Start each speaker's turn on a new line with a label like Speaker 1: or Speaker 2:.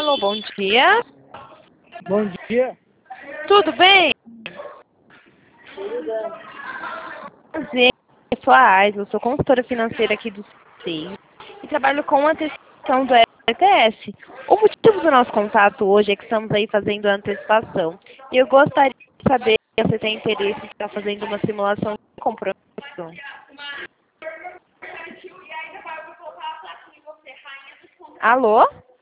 Speaker 1: Alô, bom dia.
Speaker 2: Bom dia.
Speaker 1: Tudo bem? Prazer, eu sou a Ais, eu sou consultora financeira aqui do SEI e trabalho com antecipação do FGTS. O motivo do nosso contato hoje é que estamos aí fazendo a antecipação. E eu gostaria de saber se você tem interesse em estar fazendo uma simulação de compromisso. Alô?